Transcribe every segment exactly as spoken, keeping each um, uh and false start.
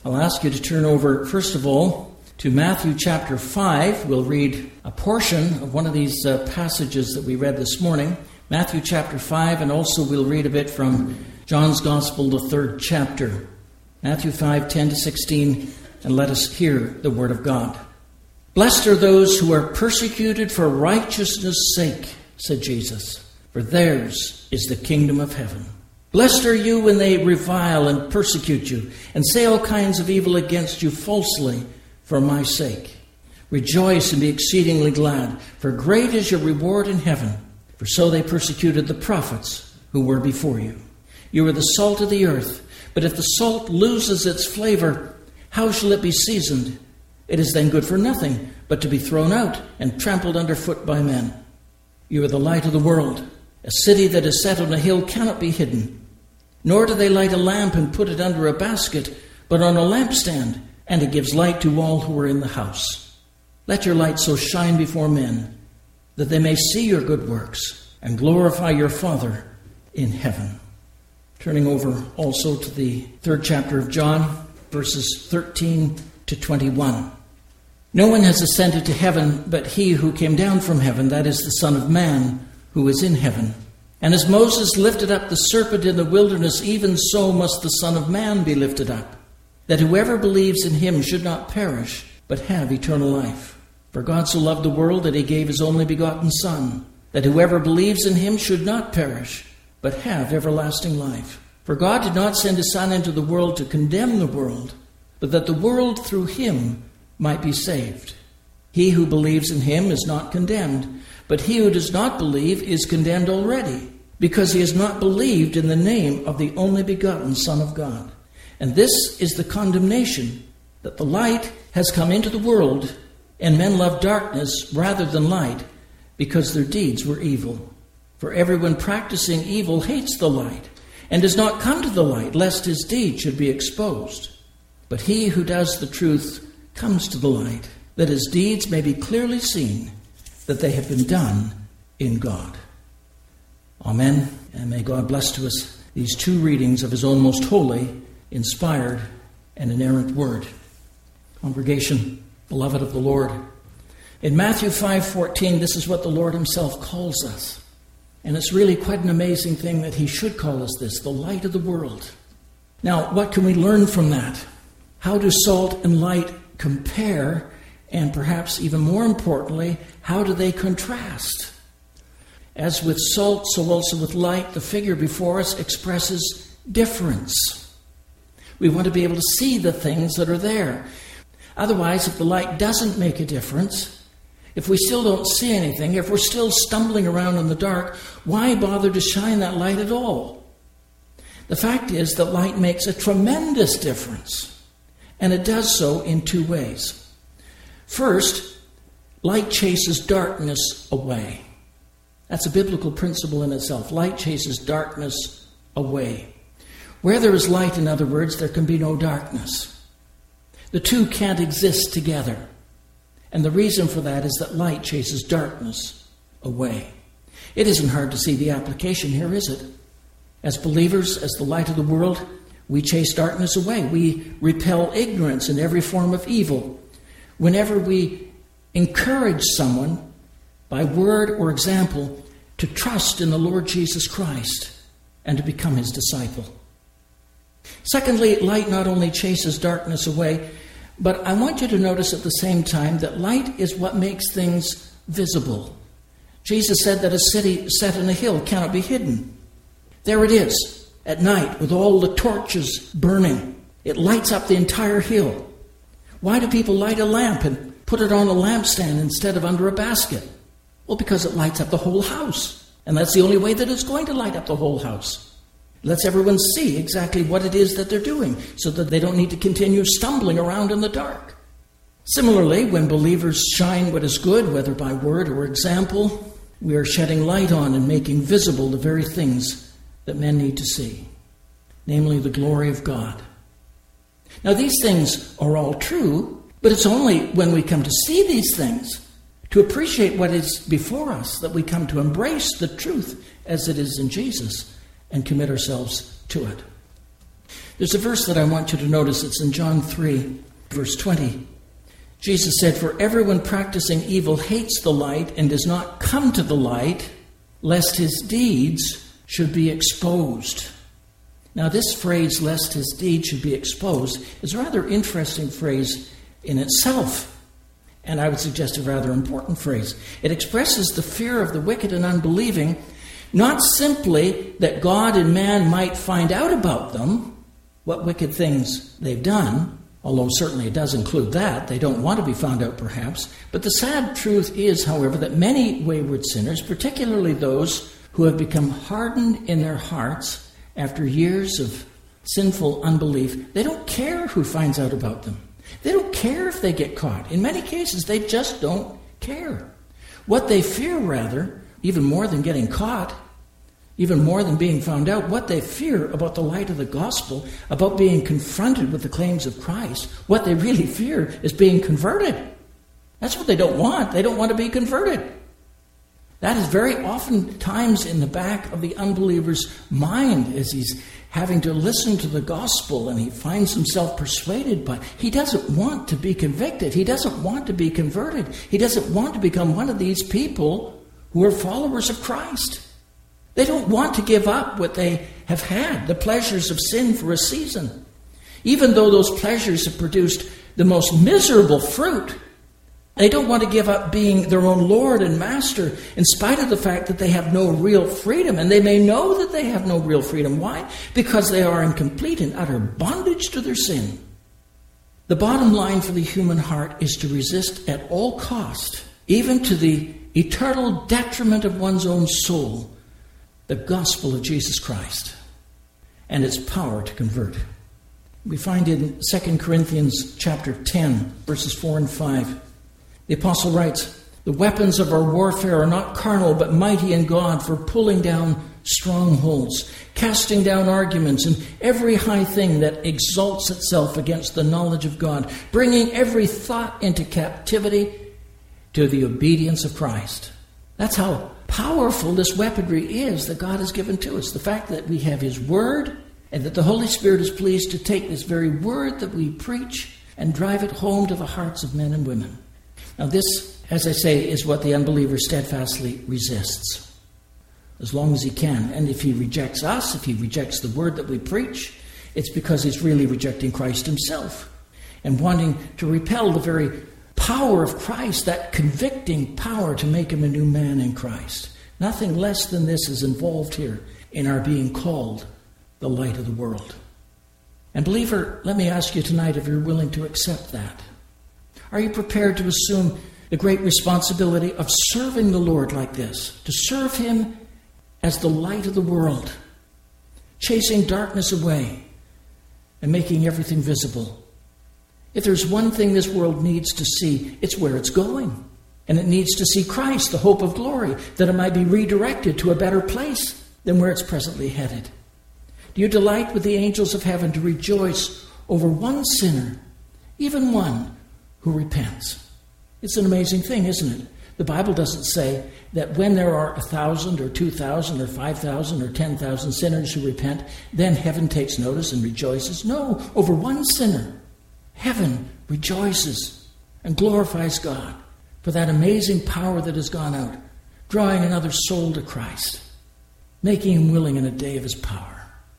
I'll ask you to turn over, first of all, to Matthew chapter five. We'll read a portion of one of these uh, passages that we read this morning. Matthew chapter five, and also we'll read a bit from John's Gospel, the third chapter. Matthew five, ten to sixteen, and let us hear the word of God. Blessed are those who are persecuted for righteousness' sake, said Jesus, for theirs is the kingdom of heaven. Blessed are you when they revile and persecute you, and say all kinds of evil against you falsely for my sake. Rejoice and be exceedingly glad, for great is your reward in heaven. For so they persecuted the prophets who were before you. You are the salt of the earth, but if the salt loses its flavor, how shall it be seasoned? It is then good for nothing, but to be thrown out and trampled underfoot by men. You are the light of the world. A city that is set on a hill cannot be hidden. Nor do they light a lamp and put it under a basket, but on a lampstand, and it gives light to all who are in the house. Let your light so shine before men, that they may see your good works and glorify your Father in heaven. Turning over also to the third chapter of John, verses thirteen to twenty-one. No one has ascended to heaven but he who came down from heaven, that is the Son of Man, who is in heaven. And as Moses lifted up the serpent in the wilderness, even so must the Son of Man be lifted up, that whoever believes in him should not perish, but have eternal life. For God so loved the world that he gave his only begotten Son, that whoever believes in him should not perish, but have everlasting life. For God did not send his Son into the world to condemn the world, but that the world through him might be saved. He who believes in him is not condemned, but he who does not believe is condemned already, because he has not believed in the name of the only begotten Son of God. And this is the condemnation, that the light has come into the world, and men love darkness rather than light, because their deeds were evil. For everyone practicing evil hates the light, and does not come to the light, lest his deeds should be exposed. But he who does the truth comes to the light, that his deeds may be clearly seen, that they have been done in God. Amen. And may God bless to us these two readings of his own most holy, inspired, and inerrant word. Congregation, beloved of the Lord, in Matthew five fourteen, this is what the Lord himself calls us. And it's really quite an amazing thing that he should call us this, the light of the world. Now, what can we learn from that? How do salt and light compare? And perhaps even more importantly, how do they contrast? As with salt, so also with light, the figure before us expresses difference. We want to be able to see the things that are there. Otherwise, if the light doesn't make a difference, if we still don't see anything, if we're still stumbling around in the dark, why bother to shine that light at all? The fact is that light makes a tremendous difference, and it does so in two ways. First, light chases darkness away. That's a biblical principle in itself. Light chases darkness away. Where there is light, in other words, there can be no darkness. The two can't exist together. And the reason for that is that light chases darkness away. It isn't hard to see the application here, is it? As believers, as the light of the world, we chase darkness away. We repel ignorance and every form of evil. Whenever we encourage someone, by word or example, to trust in the Lord Jesus Christ and to become his disciple. Secondly, light not only chases darkness away, but I want you to notice at the same time that light is what makes things visible. Jesus said that a city set on a hill cannot be hidden. There it is, at night, with all the torches burning. It lights up the entire hill. Why do people light a lamp and put it on a lampstand instead of under a basket? Well, because it lights up the whole house. And that's the only way that it's going to light up the whole house. It lets everyone see exactly what it is that they're doing, so that they don't need to continue stumbling around in the dark. Similarly, when believers shine what is good, whether by word or example, we are shedding light on and making visible the very things that men need to see, namely the glory of God. Now, these things are all true, but it's only when we come to see these things, to appreciate what is before us, that we come to embrace the truth as it is in Jesus and commit ourselves to it. There's a verse that I want you to notice. It's in John three, verse twenty. Jesus said, "For everyone practicing evil hates the light and does not come to the light, lest his deeds should be exposed." Now, this phrase, "lest his deeds should be exposed," is a rather interesting phrase in itself. And I would suggest a rather important phrase. It expresses the fear of the wicked and unbelieving, not simply that God and man might find out about them, what wicked things they've done, although certainly it does include that. They don't want to be found out, perhaps. But the sad truth is, however, that many wayward sinners, particularly those who have become hardened in their hearts after years of sinful unbelief, they don't care who finds out about them. They don't care if they get caught. In many cases, they just don't care. What they fear, rather, even more than getting caught, even more than being found out, what they fear about the light of the gospel, about being confronted with the claims of Christ, what they really fear is being converted. That's what they don't want. They don't want to be converted. That is very often times in the back of the unbeliever's mind as he's having to listen to the gospel and he finds himself persuaded, but he doesn't want to be convicted. He doesn't want to be converted. He doesn't want to become one of these people who are followers of Christ. They don't want to give up what they have had, the pleasures of sin for a season. Even though those pleasures have produced the most miserable fruit, they don't want to give up being their own Lord and Master in spite of the fact that they have no real freedom. And they may know that they have no real freedom. Why? Because they are in complete and utter bondage to their sin. The bottom line for the human heart is to resist at all cost, even to the eternal detriment of one's own soul, the gospel of Jesus Christ and its power to convert. We find in Second Corinthians chapter ten, verses four and five, the apostle writes, "The weapons of our warfare are not carnal, but mighty in God for pulling down strongholds, casting down arguments and every high thing that exalts itself against the knowledge of God, bringing every thought into captivity to the obedience of Christ." That's how powerful this weaponry is that God has given to us. The fact that we have His Word and that the Holy Spirit is pleased to take this very Word that we preach and drive it home to the hearts of men and women. Now this, as I say, is what the unbeliever steadfastly resists, as long as he can. And if he rejects us, if he rejects the word that we preach, it's because he's really rejecting Christ himself and wanting to repel the very power of Christ, that convicting power to make him a new man in Christ. Nothing less than this is involved here in our being called the light of the world. And believer, let me ask you tonight if you're willing to accept that. Are you prepared to assume the great responsibility of serving the Lord like this? To serve Him as the light of the world, chasing darkness away and making everything visible. If there's one thing this world needs to see, it's where it's going. And it needs to see Christ, the hope of glory, that it might be redirected to a better place than where it's presently headed. Do you delight with the angels of heaven to rejoice over one sinner, even one who repents? It's an amazing thing, isn't it? The Bible doesn't say that when there are a thousand or two thousand or five thousand or ten thousand sinners who repent, then heaven takes notice and rejoices. No, over one sinner, heaven rejoices and glorifies God for that amazing power that has gone out, drawing another soul to Christ, making him willing in a day of His power.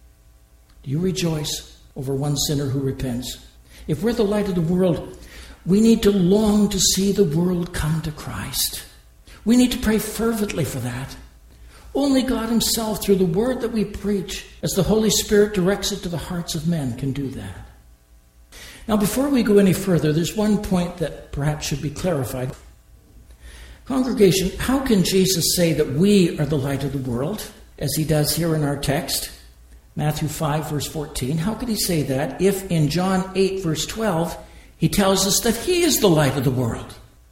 Do you rejoice over one sinner who repents? If we're the light of the world, we need to long to see the world come to Christ. We need to pray fervently for that. Only God Himself, through the word that we preach, as the Holy Spirit directs it to the hearts of men, can do that. Now, before we go any further, there's one point that perhaps should be clarified. Congregation, how can Jesus say that we are the light of the world, as He does here in our text, Matthew five, verse fourteen? How could He say that if in John eight, verse twelve, He tells us that He is the light of the world?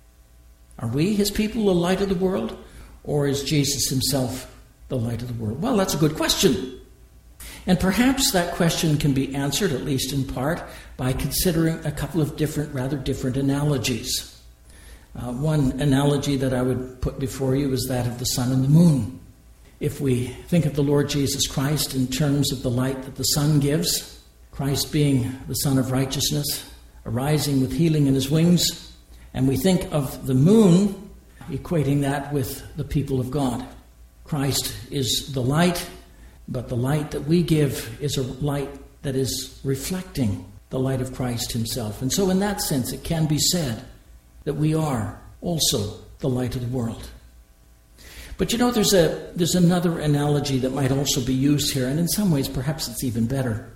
Are we, His people, the light of the world? Or is Jesus Himself the light of the world? Well, that's a good question. And perhaps that question can be answered, at least in part, by considering a couple of different, rather different analogies. Uh, one analogy that I would put before you is that of the sun and the moon. If we think of the Lord Jesus Christ in terms of the light that the sun gives, Christ being the Son of Righteousness, arising with healing in his wings, and we think of the moon, equating that with the people of God. Christ is the light, but the light that we give is a light that is reflecting the light of Christ himself. And so in that sense, it can be said that we are also the light of the world. But you know, there's a there's another analogy that might also be used here, and in some ways perhaps it's even better.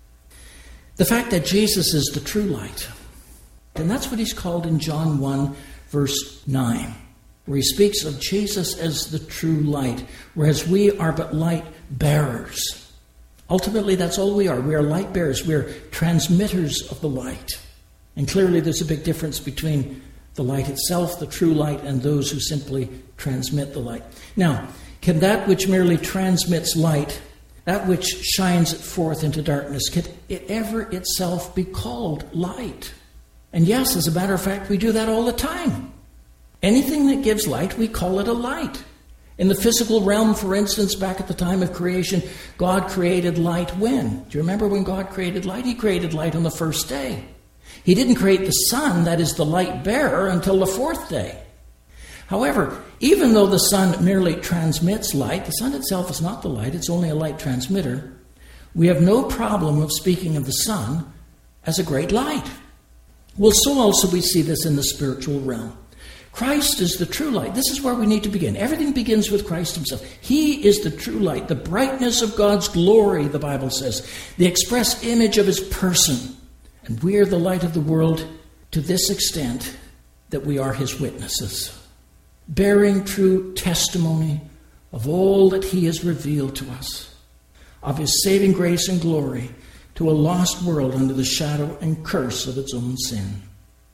The fact that Jesus is the true light. And that's what he's called in John one, verse nine, where he speaks of Jesus as the true light, whereas we are but light bearers. Ultimately, that's all we are. We are light bearers. We are transmitters of the light. And clearly there's a big difference between the light itself, the true light, and those who simply transmit the light. Now, can that which merely transmits light, that which shines it forth into darkness, can it ever itself be called light? And yes, as a matter of fact, we do that all the time. Anything that gives light, we call it a light. In the physical realm, for instance, back at the time of creation, God created light when? Do you remember when God created light? He created light on the first day. He didn't create the sun, that is the light bearer, until the fourth day. However, even though the sun merely transmits light, the sun itself is not the light, it's only a light transmitter. We have no problem of speaking of the sun as a great light. Well, so also we see this in the spiritual realm. Christ is the true light. This is where we need to begin. Everything begins with Christ himself. He is the true light, the brightness of God's glory, the Bible says, the express image of his person. And we are the light of the world to this extent that we are his witnesses, bearing true testimony of all that he has revealed to us, of his saving grace and glory to a lost world under the shadow and curse of its own sin.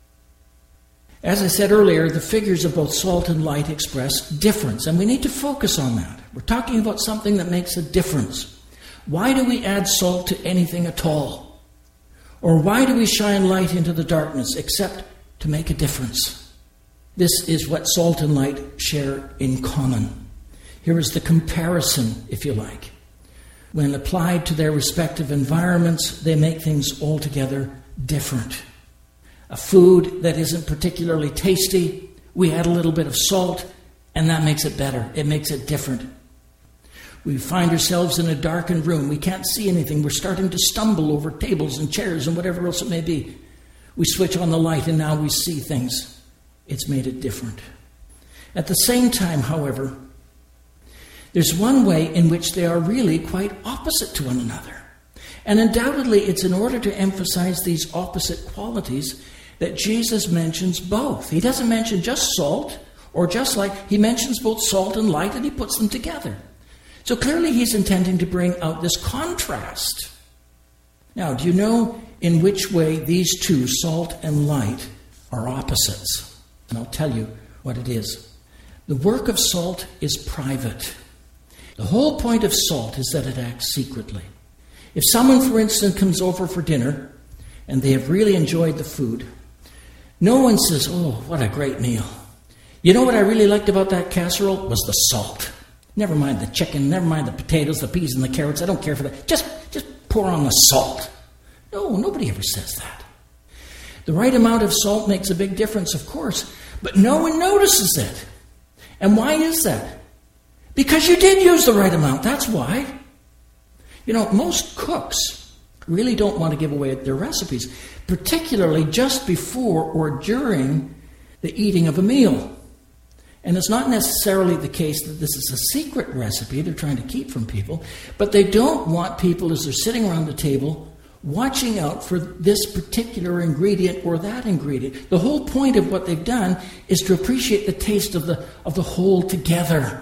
As I said earlier, the figures of both salt and light express difference, and we need to focus on that. We're talking about something that makes a difference. Why do we add salt to anything at all? Or why do we shine light into the darkness except to make a difference? This is what salt and light share in common. Here is the comparison, if you like. When applied to their respective environments, they make things altogether different. A food that isn't particularly tasty, we add a little bit of salt, and that makes it better. It makes it different. We find ourselves in a darkened room. We can't see anything. We're starting to stumble over tables and chairs and whatever else it may be. We switch on the light, and now we see things. It's made it different. At the same time, however, there's one way in which they are really quite opposite to one another. And undoubtedly, it's in order to emphasize these opposite qualities that Jesus mentions both. He doesn't mention just salt or just light. He mentions both salt and light, and he puts them together. So clearly he's intending to bring out this contrast. Now, do you know in which way these two, salt and light, are opposites? And I'll tell you what it is. The work of salt is private. The whole point of salt is that it acts secretly. If someone, for instance, comes over for dinner and they have really enjoyed the food, no one says, "Oh, what a great meal. You know what I really liked about that casserole was the salt. Never mind the chicken, never mind the potatoes, the peas, and the carrots. I don't care for that. Just, just pour on the salt." No, nobody ever says that. The right amount of salt makes a big difference, of course, but no one notices it. And why is that? Because you did use the right amount. That's why. You know, most cooks really don't want to give away their recipes, particularly just before or during the eating of a meal. And it's not necessarily the case that this is a secret recipe they're trying to keep from people, but they don't want people, as they're sitting around the table, watching out for this particular ingredient or that ingredient. The whole point of what they've done is to appreciate the taste of the, of the whole together.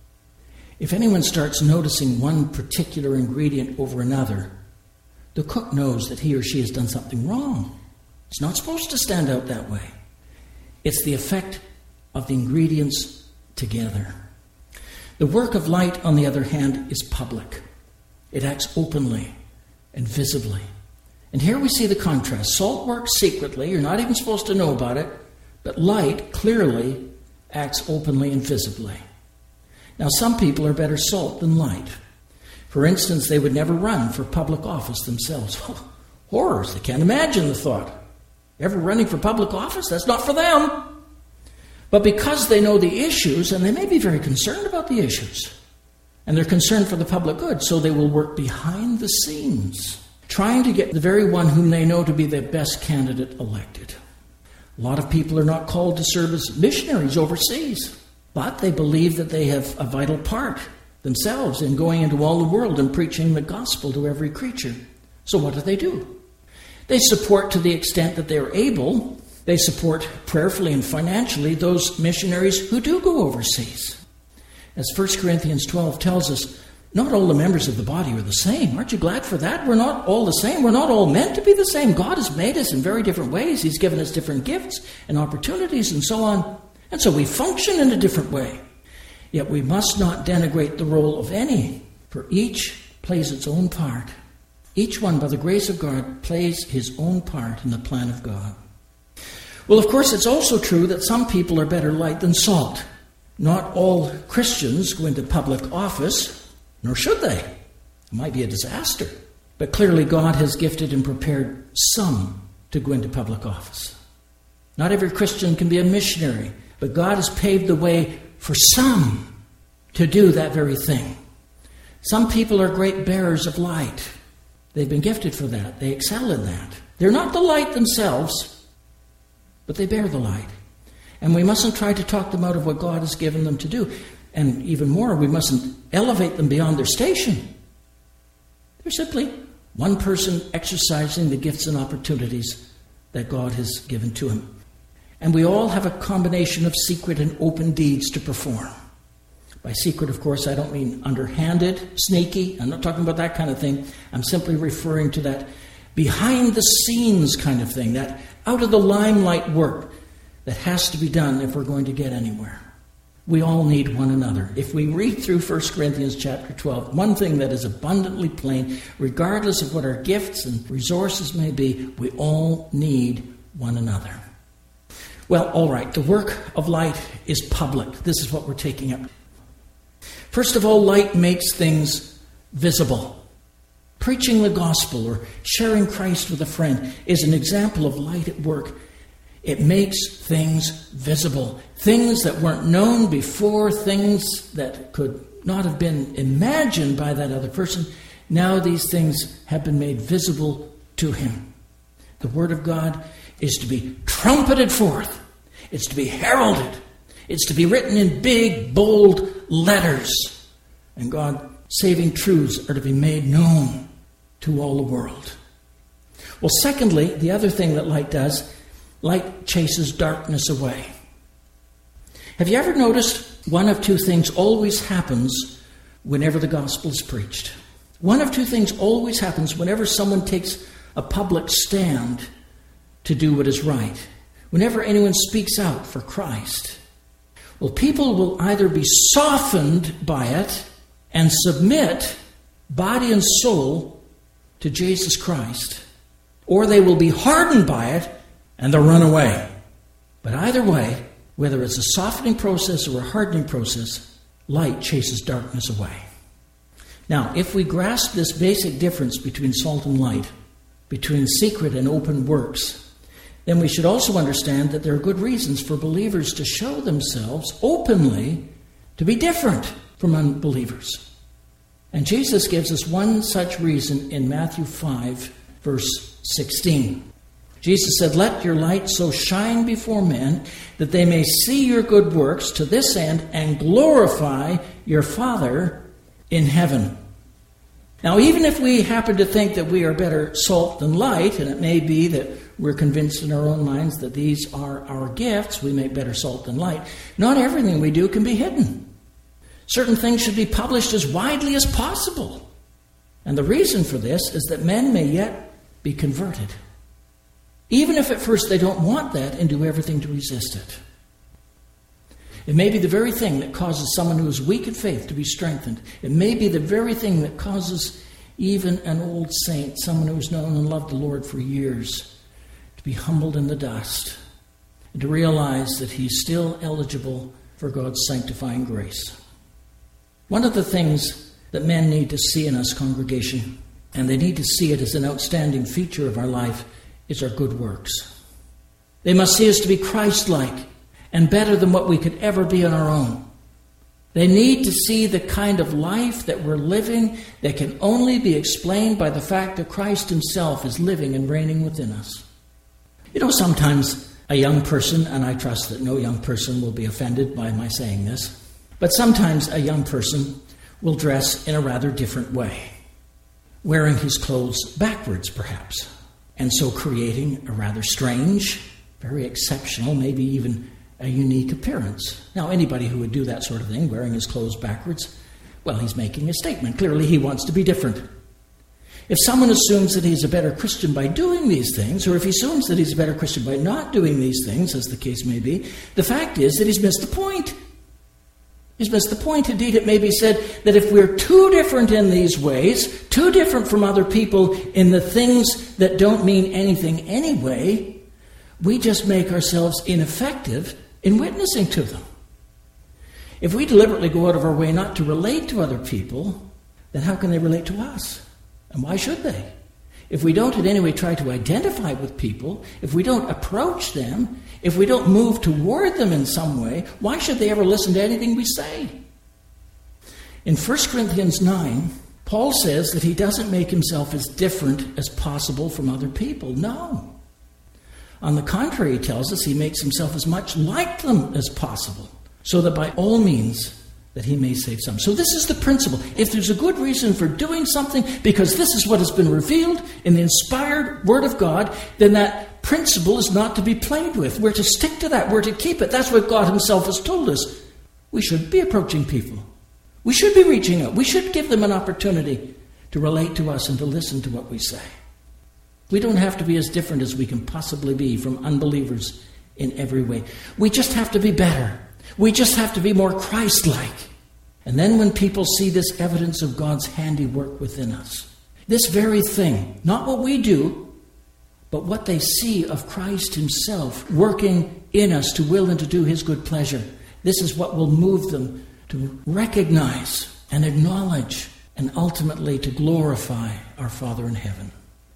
If anyone starts noticing one particular ingredient over another, the cook knows that he or she has done something wrong. It's not supposed to stand out that way. It's the effect of the ingredients together. The work of light, on the other hand, is public. It acts openly and visibly. And here we see the contrast. Salt works secretly. You're not even supposed to know about it. But light clearly acts openly and visibly. Now, some people are better salt than light. For instance, they would never run for public office themselves. Oh, horrors. They can't imagine the thought. Ever running for public office? That's not for them. But because they know the issues, and they may be very concerned about the issues, and they're concerned for the public good, so they will work behind the scenes, trying to get the very one whom they know to be the best candidate elected. A lot of people are not called to serve as missionaries overseas, but they believe that they have a vital part themselves in going into all the world and preaching the gospel to every creature. So what do they do? They support to the extent that they're able. They support prayerfully and financially those missionaries who do go overseas. As First Corinthians twelve tells us, not all the members of the body are the same. Aren't you glad for that? We're not all the same. We're not all meant to be the same. God has made us in very different ways. He's given us different gifts and opportunities and so on. And so we function in a different way. Yet we must not denigrate the role of any, for each plays its own part. Each one, by the grace of God, plays his own part in the plan of God. Well, of course, it's also true that some people are better light than salt. Not all Christians go into public office, nor should they. It might be a disaster. But clearly God has gifted and prepared some to go into public office. Not every Christian can be a missionary, but God has paved the way for some to do that very thing. Some people are great bearers of light. They've been gifted for that. They excel in that. They're not the light themselves, but they bear the light. And we mustn't try to talk them out of what God has given them to do. And even more, we mustn't elevate them beyond their station. They're simply one person exercising the gifts and opportunities that God has given to him. And we all have a combination of secret and open deeds to perform. By secret, of course, I don't mean underhanded, sneaky. I'm not talking about that kind of thing. I'm simply referring to that behind-the-scenes kind of thing, that out-of-the-limelight work that has to be done if we're going to get anywhere. We all need one another. If we read through First Corinthians chapter twelve, one thing that is abundantly plain, regardless of what our gifts and resources may be, we all need one another. Well, all right, the work of light is public. This is what we're taking up. First of all, light makes things visible. Preaching the gospel or sharing Christ with a friend is an example of light at work. It makes things visible. Things that weren't known before, things that could not have been imagined by that other person. Now these things have been made visible to him. The Word of God is to be trumpeted forth. It's to be heralded. It's to be written in big, bold letters. And God's saving truths are to be made known to all the world. Well, secondly, the other thing that light does, light chases darkness away. Have you ever noticed one of two things always happens whenever the gospel is preached? One of two things always happens whenever someone takes a public stand to do what is right. Whenever anyone speaks out for Christ. Well, people will either be softened by it and submit body and soul to Jesus Christ, or they will be hardened by it and they'll run away. But either way, whether it's a softening process or a hardening process, light chases darkness away. Now, if we grasp this basic difference between salt and light, between secret and open works, then we should also understand that there are good reasons for believers to show themselves openly to be different from unbelievers. And Jesus gives us one such reason in Matthew five, verse sixteen. Jesus said, "Let your light so shine before men that they may see your good works to this end and glorify your Father in heaven." Now, even if we happen to think that we are better salt than light, and it may be that we're convinced in our own minds that these are our gifts, we make better salt than light, not everything we do can be hidden. Certain things should be published as widely as possible. And the reason for this is that men may yet be converted. Even if at first they don't want that and do everything to resist it. It may be the very thing that causes someone who is weak in faith to be strengthened. It may be the very thing that causes even an old saint, someone who has known and loved the Lord for years, to be humbled in the dust and to realize that he's still eligible for God's sanctifying grace. One of the things that men need to see in us, congregation, and they need to see it as an outstanding feature of our life, is our good works. They must see us to be Christ-like and better than what we could ever be on our own. They need to see the kind of life that we're living that can only be explained by the fact that Christ himself is living and reigning within us. You know, sometimes a young person, and I trust that no young person will be offended by my saying this, but sometimes a young person will dress in a rather different way, wearing his clothes backwards perhaps, and so creating a rather strange, very exceptional, maybe even a unique appearance. Now, anybody who would do that sort of thing, wearing his clothes backwards, well, he's making a statement. Clearly, he wants to be different. If someone assumes that he's a better Christian by doing these things, or if he assumes that he's a better Christian by not doing these things, as the case may be, the fact is that he's missed the point. He's missed the point. Indeed, it may be said that if we're too different in these ways, too different from other people in the things that don't mean anything anyway, we just make ourselves ineffective in witnessing to them. If we deliberately go out of our way not to relate to other people, then how can they relate to us? And why should they? If we don't in any way try to identify with people, if we don't approach them, if we don't move toward them in some way, why should they ever listen to anything we say? In First Corinthians nine, Paul says that he doesn't make himself as different as possible from other people. No. On the contrary, he tells us he makes himself as much like them as possible, so that by all means that he may save some. So this is the principle. If there's a good reason for doing something, because this is what has been revealed in the inspired Word of God, then that principle is not to be played with. We're to stick to that. We're to keep it. That's what God himself has told us. We should be approaching people. We should be reaching out. We should give them an opportunity to relate to us and to listen to what we say. We don't have to be as different as we can possibly be from unbelievers in every way. We just have to be better. We just have to be more Christ-like. And then when people see this evidence of God's handiwork within us, this very thing, not what we do, but what they see of Christ himself working in us to will and to do his good pleasure, this is what will move them to recognize and acknowledge and ultimately to glorify our Father in heaven.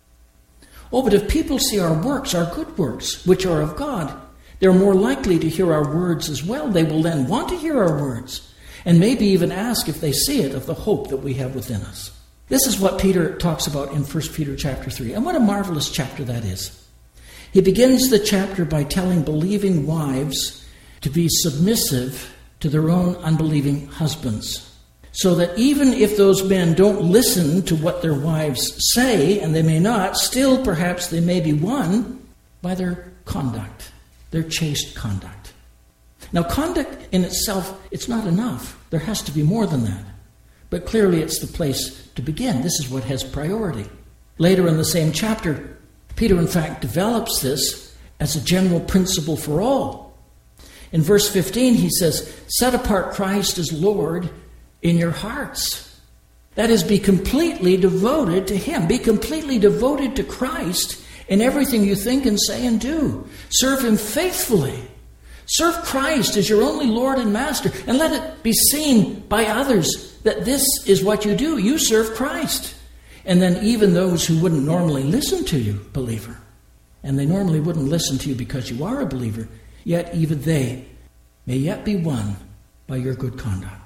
Oh, but if people see our works, our good works, which are of God, they're more likely to hear our words as well. They will then want to hear our words, and maybe even ask if they see it of the hope that we have within us. This is what Peter talks about in First Peter chapter three, and what a marvelous chapter that is. He begins the chapter by telling believing wives to be submissive to their own unbelieving husbands, so that even if those men don't listen to what their wives say, and they may not, still perhaps they may be won by their conduct, their chaste conduct. Now, conduct in itself, it's not enough. There has to be more than that. But clearly it's the place to begin. This is what has priority. Later in the same chapter, Peter, in fact, develops this as a general principle for all. In verse fifteen, he says, "Set apart Christ as Lord in your hearts." That is, be completely devoted to him. Be completely devoted to Christ in everything you think and say and do. Serve him faithfully. Serve Christ as your only Lord and Master, and let it be seen by others that this is what you do. You serve Christ. And then even those who wouldn't normally listen to you, believer, and they normally wouldn't listen to you because you are a believer, yet even they may yet be won by your good conduct.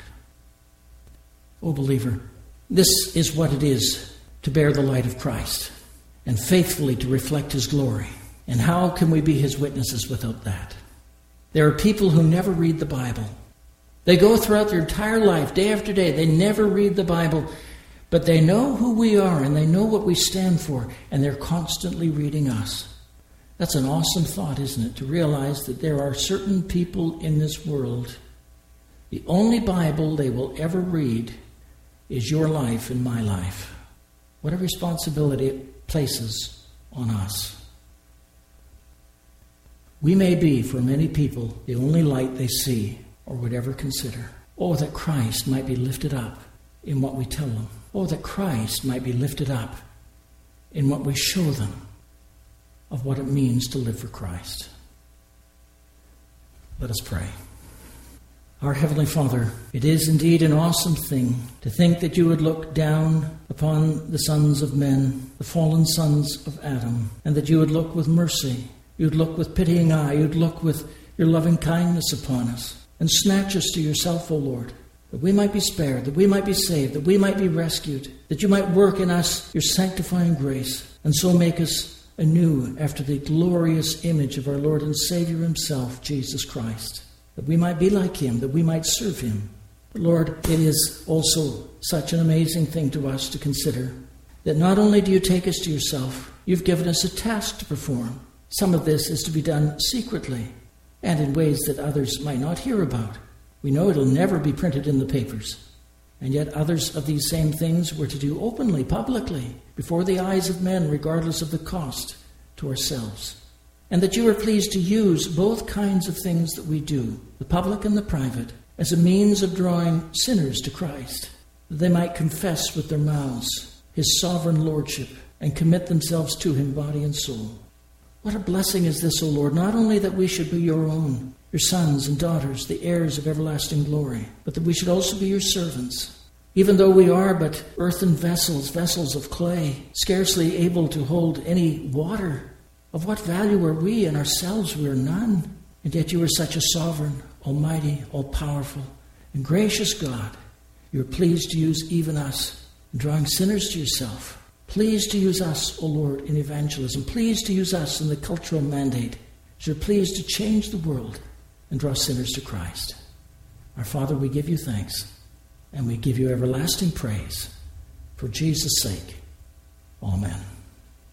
Oh, believer, this is what it is to bear the light of Christ and faithfully to reflect his glory. And how can we be his witnesses without that? There are people who never read the Bible. They go throughout their entire life, day after day. They never read the Bible, but they know who we are and they know what we stand for, and they're constantly reading us. That's an awesome thought, isn't it? To realize that there are certain people in this world, the only Bible they will ever read is your life and my life. What a responsibility it places on us. We may be, for many people, the only light they see or would ever consider. Oh, that Christ might be lifted up in what we tell them. Oh, that Christ might be lifted up in what we show them of what it means to live for Christ. Let us pray. Our Heavenly Father, it is indeed an awesome thing to think that you would look down upon the sons of men, the fallen sons of Adam, and that you would look with mercy, you would look with pitying eye, you would look with your loving kindness upon us, and snatch us to yourself, O Lord, that we might be spared, that we might be saved, that we might be rescued, that you might work in us your sanctifying grace, and so make us anew after the glorious image of our Lord and Savior himself, Jesus Christ, that we might be like him, that we might serve him. But Lord, it is also such an amazing thing to us to consider that not only do you take us to yourself, you've given us a task to perform. Some of this is to be done secretly and in ways that others might not hear about. We know it'll never be printed in the papers. And yet others of these same things we're to do openly, publicly, before the eyes of men, regardless of the cost to ourselves. And that you are pleased to use both kinds of things that we do, the public and the private, as a means of drawing sinners to Christ, that they might confess with their mouths his sovereign lordship and commit themselves to him body and soul. What a blessing is this, O Lord, not only that we should be your own, your sons and daughters, the heirs of everlasting glory, but that we should also be your servants. Even though we are but earthen vessels, vessels of clay, scarcely able to hold any water, of what value are we? In ourselves we are none. And yet you are such a sovereign, almighty, all-powerful, and gracious God. You are pleased to use even us, in drawing sinners to yourself. Pleased to use us, O Lord, in evangelism. Pleased to use us in the cultural mandate. You're pleased to change the world and draw sinners to Christ. Our Father, we give you thanks, and we give you everlasting praise. For Jesus' sake, amen.